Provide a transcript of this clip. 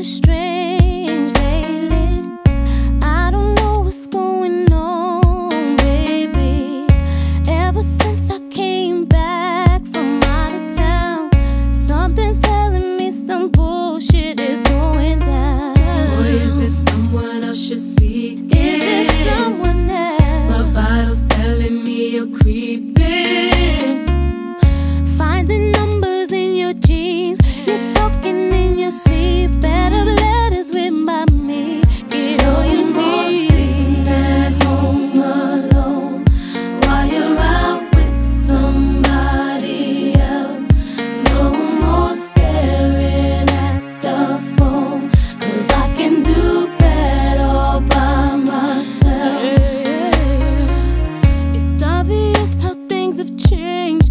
strange lately. I don't know what's going on, baby. Ever since I came back from out of town, something's telling me some bullshit is going down. Boy, is this someone else you're seeking? Is this someone else? My vitals telling me you're creeping. Finding numbers in your jeans, you're talking in your sleep. Fed up letters written by me. Get all your teeth. Sitting at home alone while you're out with somebody else. No more staring at the phone, 'cause I can do better all by myself. It's obvious how things have changed